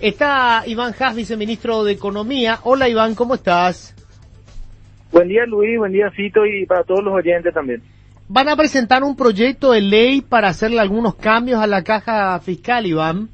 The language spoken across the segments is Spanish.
Está Iván Haas, viceministro de Economía. Hola Iván, ¿cómo estás? Buen día Luis, buen día Fito y para todos los oyentes también. Van a presentar un proyecto de ley para hacerle algunos cambios a la caja fiscal, Iván.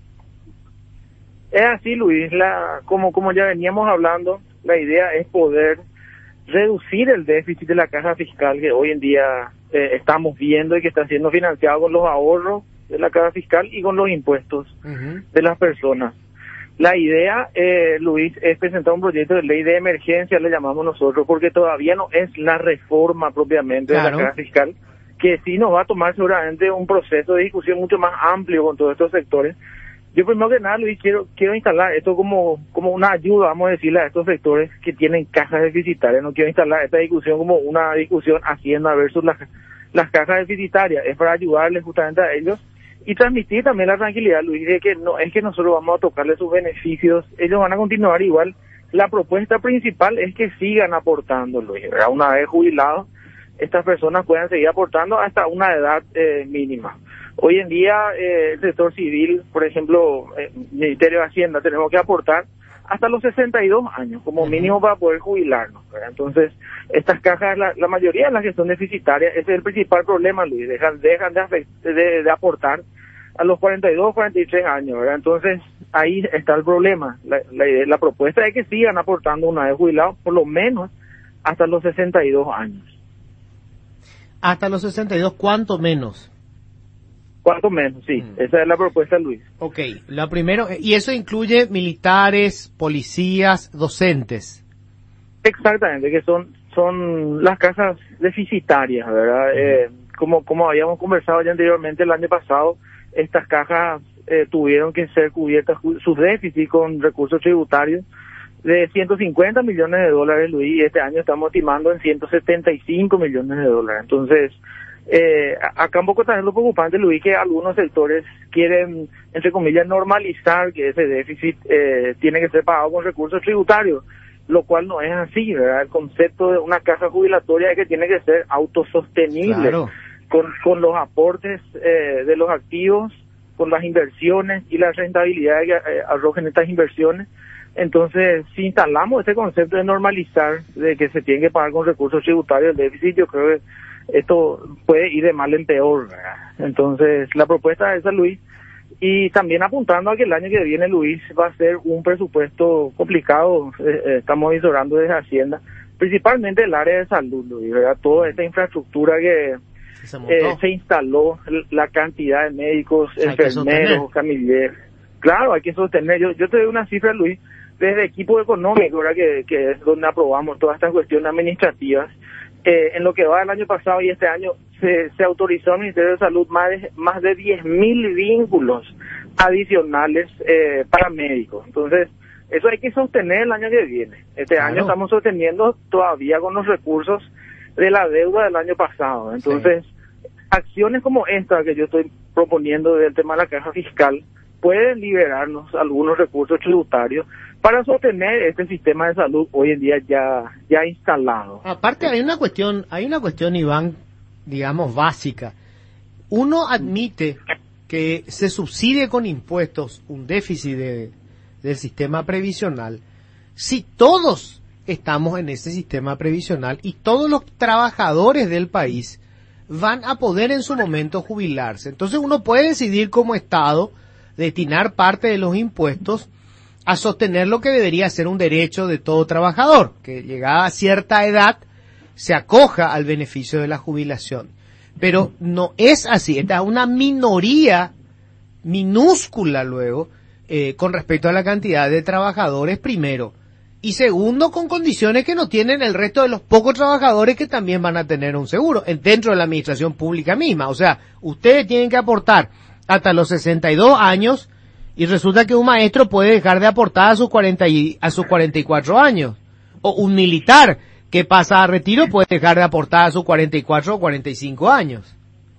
Es así Luis, como ya veníamos hablando, la idea es poder reducir el déficit de la caja fiscal que hoy en día estamos viendo y que está siendo financiado con los ahorros de la caja fiscal y con los impuestos de las personas. La idea, Luis, es presentar un proyecto de ley de emergencia, le llamamos nosotros, porque todavía no es la reforma propiamente de la caja fiscal, que sí nos va a tomar seguramente un proceso de discusión mucho más amplio con todos estos sectores. Yo primero que nada, Luis, quiero instalar esto como una ayuda, vamos a decirle, a estos sectores que tienen cajas deficitarias. No quiero instalar esta discusión como una discusión Hacienda versus las cajas deficitarias. Es para ayudarles justamente a ellos y transmitir también la tranquilidad, Luis, de que no es que nosotros vamos a tocarle sus beneficios, ellos van a continuar igual. La propuesta principal es que sigan aportando, Luis, ¿verdad? Una vez jubilados, estas personas puedan seguir aportando hasta una edad mínima. Hoy en día, el sector civil, por ejemplo, Ministerio de Hacienda, tenemos que aportar hasta los 62 años, como mínimo para poder jubilarnos, ¿verdad? Entonces, estas cajas, la mayoría de las que son deficitarias, ese es el principal problema, Luis, dejan de aportar a los 42, 43 años, ¿verdad? Entonces, ahí está el problema. La propuesta es que sigan aportando una vez jubilados, por lo menos hasta los 62 años. Hasta los 62, ¿cuánto menos? ¿Cuánto menos? Sí, esa es la propuesta, Luis. Ok, lo primero, y eso incluye militares, policías, docentes. Exactamente, que son las casas deficitarias, ¿verdad? Como habíamos conversado ya anteriormente el año pasado, estas cajas tuvieron que ser cubiertas sus déficits con recursos tributarios de 150 millones de dólares, Luis, y este año estamos estimando en 175 millones de dólares. Entonces, acá un poco también lo preocupante, Luis, que algunos sectores quieren, entre comillas, normalizar que ese déficit tiene que ser pagado con recursos tributarios, lo cual no es así, ¿verdad? El concepto de una caja jubilatoria es que tiene que ser autosostenible, claro, con los aportes de los activos, con las inversiones y la rentabilidad que arrojen estas inversiones. Entonces, si instalamos este concepto de normalizar, de que se tiene que pagar con recursos tributarios el déficit, yo creo que esto puede ir de mal en peor, ¿verdad? Entonces, la propuesta es esa, Luis, y también apuntando a que el año que viene, Luis, va a ser un presupuesto complicado, estamos visorando desde Hacienda, principalmente el área de salud, Luis, ¿verdad? Toda esta infraestructura que se instaló, la cantidad de médicos, enfermeros, camilleros. Claro, hay que sostener. Yo te doy una cifra, Luis, desde equipo económico, ¿verdad? Que es donde aprobamos todas estas cuestiones administrativas. En lo que va del año pasado y este año se autorizó al Ministerio de Salud más de 10.000 vínculos adicionales para médicos. Entonces, eso hay que sostener el año que viene. Este año estamos sosteniendo todavía con los recursos de la deuda del año pasado. Entonces, acciones como esta que yo estoy proponiendo del tema de la caja fiscal pueden liberarnos algunos recursos tributarios para sostener este sistema de salud hoy en día ya instalado. Aparte hay una cuestión, Iván, digamos básica. Uno admite que se subsidie con impuestos un déficit del sistema previsional si todos estamos en ese sistema previsional y todos los trabajadores del país van a poder en su momento jubilarse. Entonces uno puede decidir como Estado destinar parte de los impuestos a sostener lo que debería ser un derecho de todo trabajador, que llegada a cierta edad se acoja al beneficio de la jubilación. Pero no es así, esta es una minoría minúscula luego con respecto a la cantidad de trabajadores primero, y segundo con condiciones que no tienen el resto de los pocos trabajadores que también van a tener un seguro dentro de la administración pública misma. O sea, ustedes tienen que aportar hasta los 62 años y resulta que un maestro puede dejar de aportar a sus 44 años. O un militar que pasa a retiro puede dejar de aportar a sus 44 o 45 años.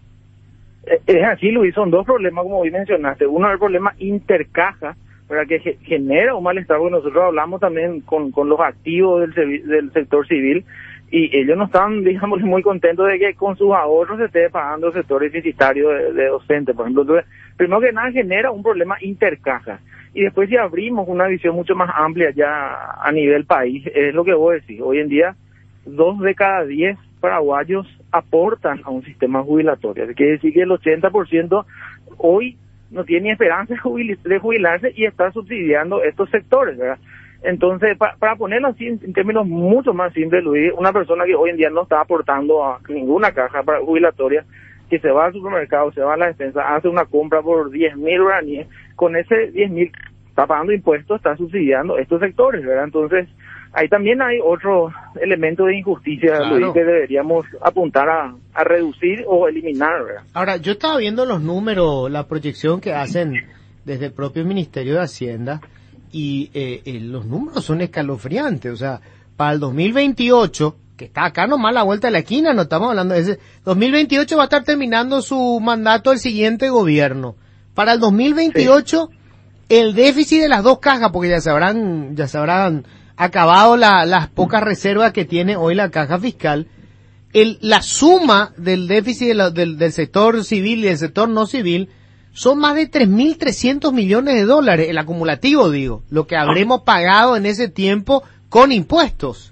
Es así, Luis, son dos problemas como hoy mencionaste. Uno es el problema intercaja, ¿verdad? Que genera un malestar, porque nosotros hablamos también con los activos del sector civil y ellos no están, digamos, muy contentos de que con sus ahorros se esté pagando el sector deficitario de docentes, por ejemplo. Entonces, primero que nada genera un problema intercaja Y después si abrimos una visión mucho más amplia ya a nivel país, es lo que vos decís, hoy en día 2 de cada 10 paraguayos aportan a un sistema jubilatorio. Quiere decir que el 80% hoy no tiene ni esperanza de jubilarse y está subsidiando estos sectores, ¿verdad? Entonces, para ponerlo así en términos mucho más simples, Luis, una persona que hoy en día no está aportando a ninguna caja jubilatoria, que se va al supermercado, se va a la despensa, hace una compra por 10.000 guaraníes, con ese 10.000 está pagando impuestos, está subsidiando estos sectores, ¿verdad? Entonces, ahí también hay otro elemento de injusticia, claro, Luis, que deberíamos apuntar a reducir o eliminar, ¿verdad? Ahora, yo estaba viendo los números, la proyección que hacen desde el propio Ministerio de Hacienda, y los números son escalofriantes. O sea, para el 2028, que está acá nomás a la vuelta de la esquina, no estamos hablando de ese, 2028 va a estar terminando su mandato el siguiente gobierno. Para el 2028, sí, el déficit de las dos cajas, porque ya se habrán acabado las pocas reservas que tiene hoy la caja fiscal, la suma del déficit del sector civil y del sector no civil son más de 3.300 millones de dólares, el acumulativo, digo, lo que habremos pagado en ese tiempo con impuestos.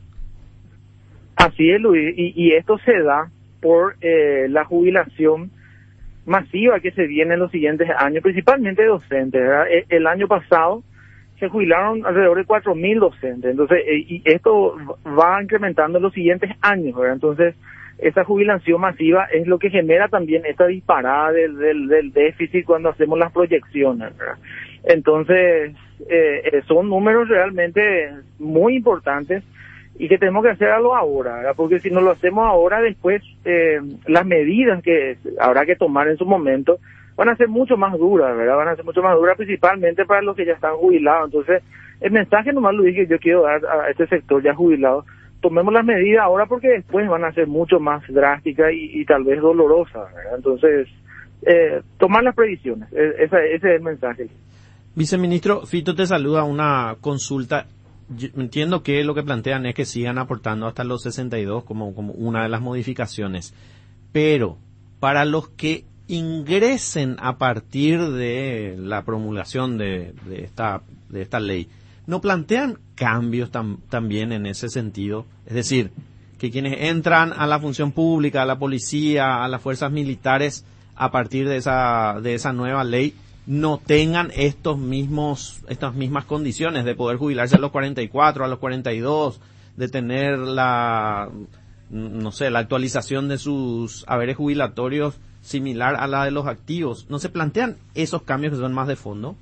Así es, Luis, y esto se da por la jubilación masiva que se viene en los siguientes años, principalmente docentes, ¿verdad? El año pasado se jubilaron alrededor de 4.000 docentes, entonces, y esto va incrementando en los siguientes años, ¿verdad? Entonces, esa jubilación masiva es lo que genera también esta disparada del déficit cuando hacemos las proyecciones, ¿verdad? Entonces, son números realmente muy importantes y que tenemos que hacerlo ahora, ¿verdad? Porque si no lo hacemos ahora, después las medidas que habrá que tomar en su momento van a ser mucho más duras, ¿verdad? Van a ser mucho más duras principalmente para los que ya están jubilados. Entonces, el mensaje nomás lo dije, yo quiero dar a este sector ya jubilado: tomemos las medidas ahora porque después van a ser mucho más drásticas y tal vez dolorosas, ¿verdad? Entonces, tomar las previsiones, ese es el mensaje. Viceministro, Fito te saluda. Una consulta. Yo entiendo que lo que plantean es que sigan aportando hasta los 62 como una de las modificaciones, pero para los que ingresen a partir de la promulgación de esta ley, ¿no plantean cambios también en ese sentido? Es decir, que quienes entran a la función pública, a la policía, a las fuerzas militares, a partir de esa nueva ley, no tengan estas mismas condiciones de poder jubilarse a los 44, a los 42, de tener la actualización de sus haberes jubilatorios similar a la de los activos. ¿No se plantean esos cambios que son más de fondo?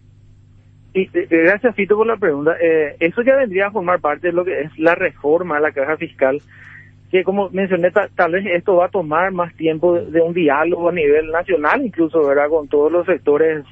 Y gracias, Fito, por la pregunta. Eso ya vendría a formar parte de lo que es la reforma a la caja fiscal, que como mencioné, tal vez esto va a tomar más tiempo de un diálogo a nivel nacional, incluso, ¿verdad?, con todos los sectores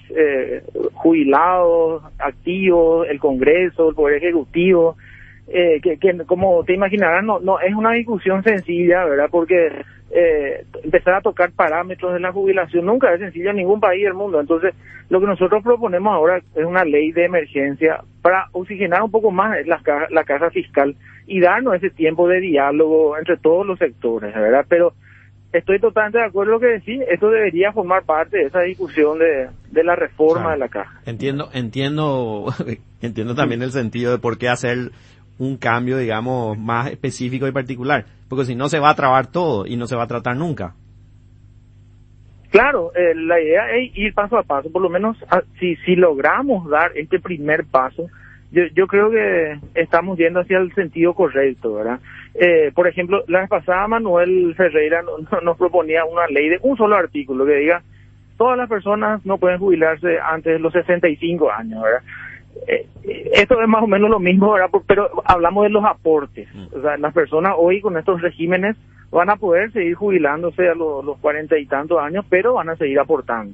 jubilados, activos, el Congreso, el Poder Ejecutivo, que como te imaginarás no es una discusión sencilla, ¿verdad?, porque empezar a tocar parámetros de la jubilación nunca es sencillo en ningún país del mundo. Entonces, lo que nosotros proponemos ahora es una ley de emergencia para oxigenar un poco más la caja fiscal y darnos ese tiempo de diálogo entre todos los sectores, ¿verdad? Pero estoy totalmente de acuerdo en lo que decís, esto debería formar parte de esa discusión de la reforma de la caja. Entiendo también el sentido de por qué hacer un cambio, digamos, más específico y particular, porque si no se va a trabar todo y no se va a tratar nunca. Claro, la idea es ir paso a paso, por lo menos si logramos dar este primer paso, yo creo que estamos yendo hacia el sentido correcto, ¿verdad? Por ejemplo, la vez pasada Manuel Ferreira nos proponía una ley de un solo artículo que diga: todas las personas no pueden jubilarse antes de los 65 años, ¿verdad? Esto es más o menos lo mismo, ¿verdad? Pero hablamos de los aportes. O sea, las personas hoy con estos regímenes van a poder seguir jubilándose a los 40 y tantos años, pero van a seguir aportando.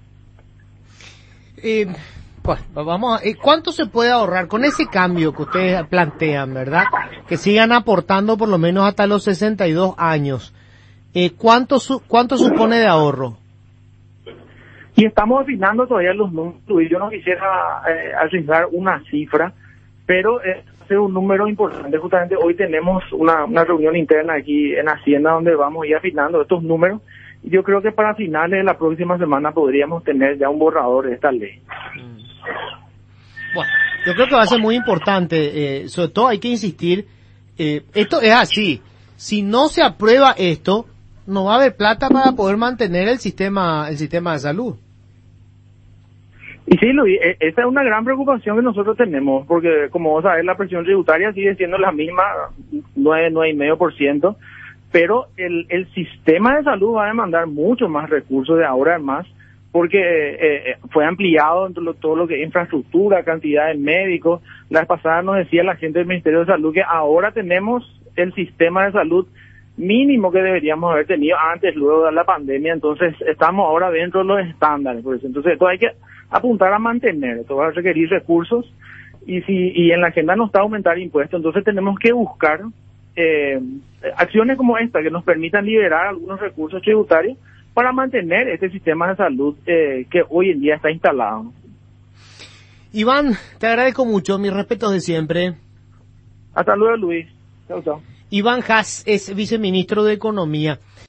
Pues vamos ¿cuánto se puede ahorrar con ese cambio que ustedes plantean, verdad? Que sigan aportando por lo menos hasta los 62 años. ¿Cuánto supone de ahorro? Y estamos afinando todavía los números, y yo no quisiera arriesgar una cifra, pero es un número importante. Justamente hoy tenemos una reunión interna aquí en Hacienda donde vamos a ir afinando estos números. Y yo creo que para finales de la próxima semana podríamos tener ya un borrador de esta ley. Bueno, yo creo que va a ser muy importante, sobre todo hay que insistir, esto es así, si no se aprueba esto, no va a haber plata para poder mantener el sistema de salud. Y sí, Luis, esa es una gran preocupación que nosotros tenemos, porque como vos sabés, la presión tributaria sigue siendo la misma, 9,5%, pero el sistema de salud va a demandar mucho más recursos de ahora en más, porque fue ampliado entre todo lo que es infraestructura, cantidad de médicos. La vez pasada nos decía la gente del Ministerio de Salud que ahora tenemos el sistema de salud mínimo que deberíamos haber tenido antes, luego de la pandemia, entonces estamos ahora dentro de los estándares, por eso. Entonces esto hay que apuntar a mantener, esto va a requerir recursos, y en la agenda no está aumentar impuestos, entonces tenemos que buscar acciones como esta que nos permitan liberar algunos recursos tributarios para mantener este sistema de salud que hoy en día está instalado. Iván, te agradezco mucho, mis respetos de siempre. Hasta luego, Luis. Chao, chao. Iván Haas es viceministro de Economía.